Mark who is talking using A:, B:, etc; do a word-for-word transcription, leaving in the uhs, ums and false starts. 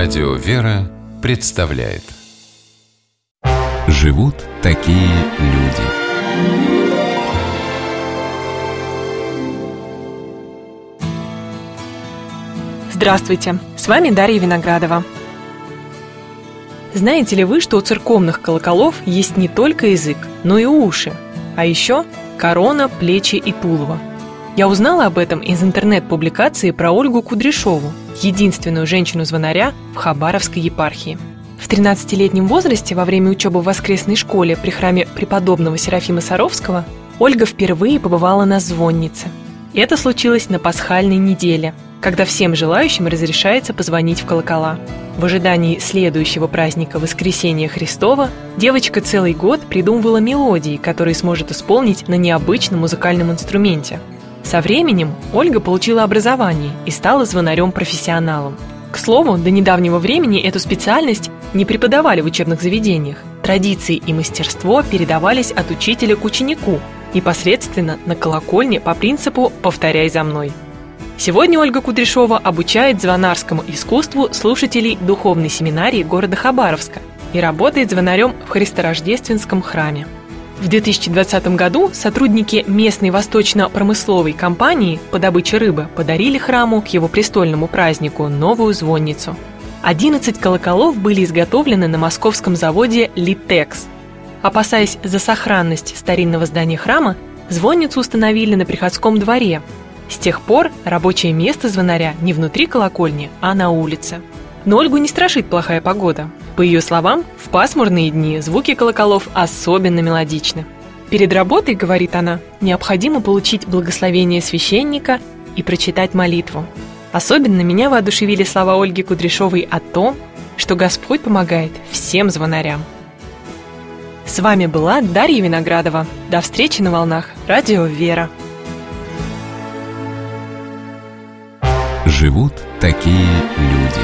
A: Радио «Вера» представляет. Живут такие люди.
B: Здравствуйте, с вами Дарья Виноградова. Знаете ли вы, что у церковных колоколов есть не только язык, но и уши, а еще корона, плечи и тулово? Я узнала об этом из интернет-публикации про Ольгу Кудряшову, единственную женщину-звонаря в Хабаровской епархии. В тринадцатилетнем возрасте, во время учебы в воскресной школе при храме преподобного Серафима Саровского, Ольга впервые побывала на звоннице. Это случилось на пасхальной неделе, когда всем желающим разрешается позвонить в колокола. В ожидании следующего праздника Воскресения Христова девочка целый год придумывала мелодии, которые сможет исполнить на необычном музыкальном инструменте. Со временем Ольга получила образование и стала звонарем-профессионалом. К слову, до недавнего времени эту специальность не преподавали в учебных заведениях. Традиции и мастерство передавались от учителя к ученику, непосредственно на колокольне по принципу «повторяй за мной». Сегодня Ольга Кудряшова обучает звонарскому искусству слушателей духовной семинарии города Хабаровска и работает звонарем в Христорождественском храме. В две тысячи двадцатом году сотрудники местной восточно-промысловой компании по добыче рыбы подарили храму к его престольному празднику новую звонницу. одиннадцать колоколов были изготовлены на московском заводе «Литекс». Опасаясь за сохранность старинного здания храма, звонницу установили на приходском дворе. С тех пор рабочее место звонаря не внутри колокольни, а на улице. Но Ольгу не страшит плохая погода. По ее словам, в пасмурные дни звуки колоколов особенно мелодичны. Перед работой, говорит она, необходимо получить благословение священника и прочитать молитву. Особенно меня воодушевили слова Ольги Кудряшовой о том, что Господь помогает всем звонарям. С вами была Дарья Виноградова. До встречи на волнах Радио «Вера».
A: Живут такие люди.